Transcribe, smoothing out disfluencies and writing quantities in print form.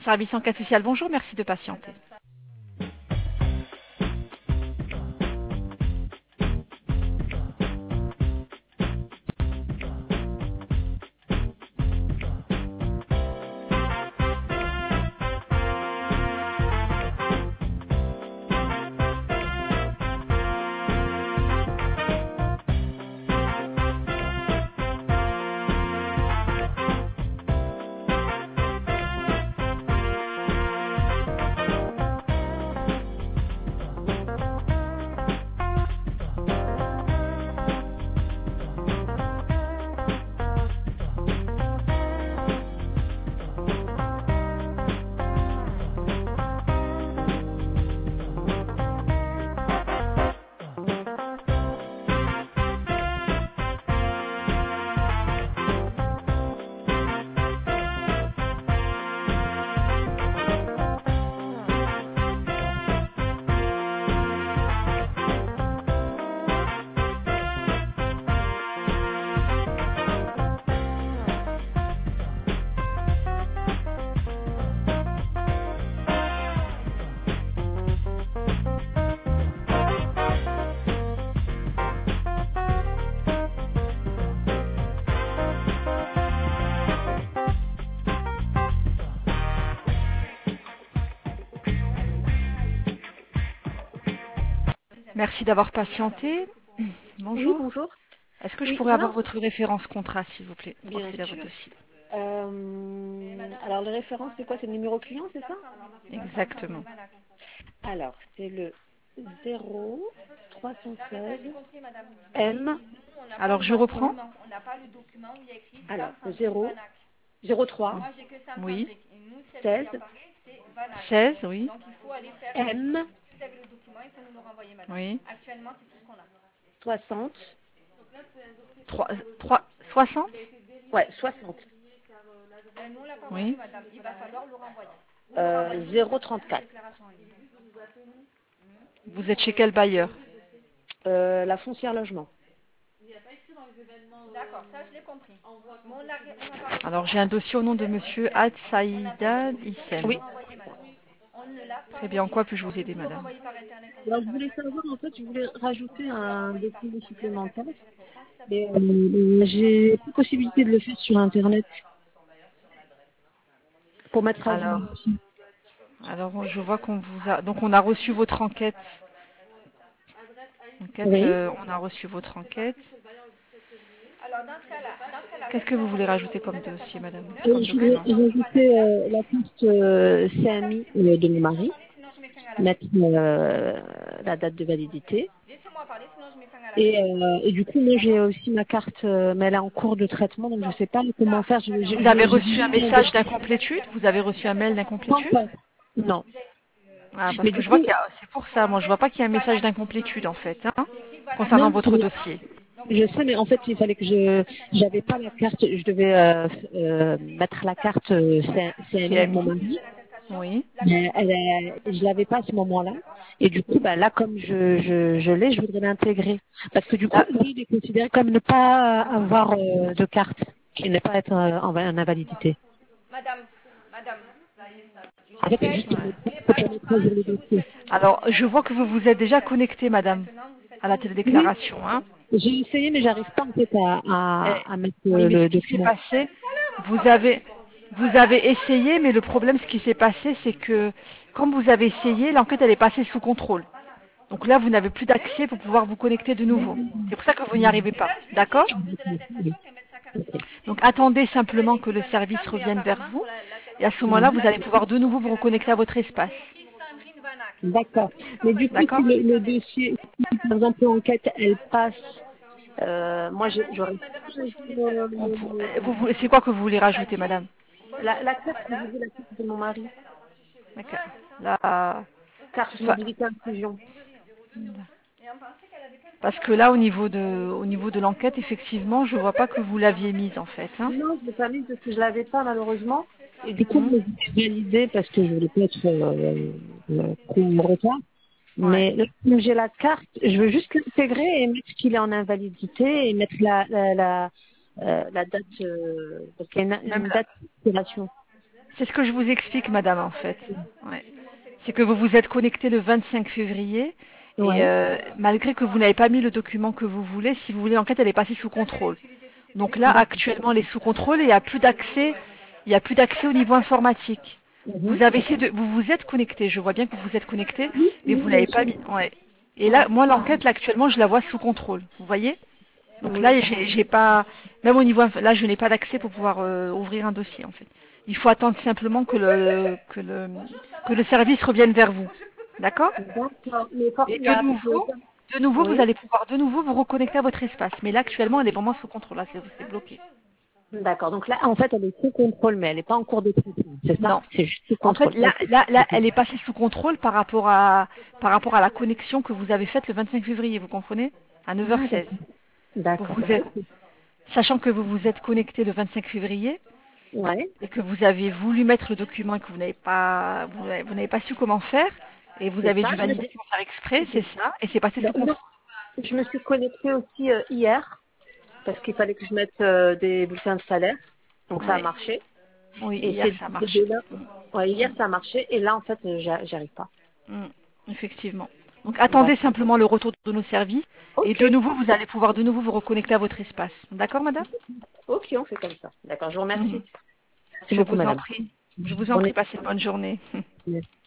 Service enquête sociale, bonjour, merci de patienter. Merci d'avoir patienté. Oui, Bonjour. bonjour. Est-ce que je Oui, pourrais avoir voilà, votre référence contrat, s'il vous plaît, pour bien accéder à votre sûr. dossier? Alors, le référence, c'est quoi? C'est le numéro client, c'est ça? Exactement. Alors, c'est le 0316 M. Alors, je reprends. Alors, 03 Oui. 16 16, oui. M Oui. 60. 60. Ouais, 60. Oui. 034. Vous êtes chez quel bailleur? La foncière logement. Alors, j'ai un dossier au nom de monsieur Ad Saïda Hissem. Oui. Très bien. En quoi puis-je vous aider, madame? Alors, je voulais savoir, en fait, je voulais rajouter un document supplémentaire. Mais j'ai plus possibilité de le faire sur Internet pour mettre à jour. Alors, je vois qu'on vous a... Donc, on a reçu votre enquête. Oui. On a reçu votre enquête. Qu'est-ce que vous voulez rajouter comme dossier, madame? Comme Je voulais document? rajouter la carte CMI de mon mari, mettre la date de validité. Et du coup, moi, j'ai aussi ma carte, mais elle est en cours de traitement, donc je ne sais pas comment faire. Vous avez J'ai reçu un besoin message d'incomplétude? Vous avez reçu un mail pas d'incomplétude? encore. Non. Ah, parce Mais que du je vois coup, qu'il y a... C'est pour ça, moi, je vois pas qu'il y a un message d'incomplétude, en fait, hein, concernant non, votre dossier. je sais, mais en fait, il fallait que j'avais pas la carte, je devais mettre la carte CMI de mon CMI? mari. Oui. Mais je l'avais pas à ce moment-là. Et du coup, bah, là, comme je l'ai, je voudrais l'intégrer. Parce que du coup, Là, lui, il est considéré comme ne pas avoir de carte, qui ne pas être en invalidité. En fait, c'est juste ouais. pour mettre à jour le dossier. Alors, je vois que vous vous êtes déjà connecté, madame, à la Oui, télédéclaration, hein. j'ai essayé, mais j'arrive pas en fait Eh, à mettre oui, mais ce le qui s'est document. passé, vous avez, vous avez essayé, mais le problème, ce qui s'est passé, c'est que quand vous avez essayé, l'enquête, elle est passée sous contrôle. Donc là, vous n'avez plus d'accès pour pouvoir vous connecter de nouveau. C'est pour ça que vous n'y arrivez pas. D'accord? Oui. Donc attendez simplement que le service revienne vers vous. Et à ce moment-là, Mhm. vous allez pouvoir de nouveau vous reconnecter à votre espace. D'accord. Mais du coup, si D'accord? le dossier, si, par exemple, l'enquête, elle passe, moi, j'aurais C'est quoi que vous voulez rajouter, madame? la carte, je vous dis la carte de mon mari, D'accord. La- carte enfin, mobilité inclusion. parce que là, au niveau de l'enquête, effectivement, je vois pas que vous l'aviez mise en fait, hein. Non, je l'ai pas mis parce que je l'avais pas malheureusement. Et du coup, Hmm. je l'ai validé parce que je voulais pas être trop en retard. Ouais. Mais là, comme j'ai la carte, je veux juste l'intégrer et mettre qu'il est en invalidité et mettre la date, parce qu'il y a Même une là. date d'expiration. C'est ce que je vous explique, madame, en fait. Ouais. C'est que vous vous êtes connecté le 25 février et Ouais. malgré que vous n'avez pas mis le document que vous voulez, si vous voulez, l'enquête, elle est passée sous contrôle. Donc là, D'accord. actuellement, elle est sous contrôle et il n'y a plus d'accès, il n'y a plus d'accès au niveau informatique. Mhm. Vous avez essayé de, vous vous êtes connecté. Je vois bien que vous vous êtes connecté, Oui, mais oui, vous bien n'avez sûr. pas mis. Ouais. Et là, Ouais. moi, l'enquête, là, actuellement, je la vois sous contrôle. Vous voyez? Donc Oui. là, j'ai pas, même au niveau, là, je n'ai pas d'accès pour pouvoir ouvrir un dossier, en fait. Il faut attendre simplement que le service revienne vers vous. D'accord? D'accord. Mais Et il y a, de nouveau, vous oui. allez pouvoir de nouveau vous reconnecter à votre espace. Mais là, actuellement, elle est vraiment sous contrôle. Là, c'est bloqué. D'accord. Donc là, en fait, elle est sous contrôle, mais elle n'est pas en cours de traitement. C'est ça? Non. C'est juste sous En fait, contrôle. Ok. là, elle est passée sous contrôle par rapport à la connexion que vous avez faite le 25 février, vous comprenez? À Ah, 9h16. d'accord. Vous D'accord. vous êtes, sachant que vous vous êtes connecté le 25 février Ouais. et que vous avez voulu mettre le document et que vous n'avez pas su comment faire et vous C'est avez ça. dû valider sans faire exprès, c'est ça, et c'est passé sous Non, contrôle. je me suis connectée aussi hier parce qu'il fallait que je mette des bulletins de salaire. Donc ça a Ouais. marché. Oui, Et hier c'est ça a marché. de là. Ouais, hier ça a marché et là en fait j'y arrive pas. Mm, effectivement. Donc attendez D'accord. simplement le retour de nos services et Ok. de nouveau vous allez pouvoir de nouveau vous reconnecter à votre espace. D'accord, madame? Ok, on fait comme ça. D'accord, je vous remercie. Mhm. Merci Je beaucoup, vous en madame. prie. Je vous en On prie, est... passez une bonne journée.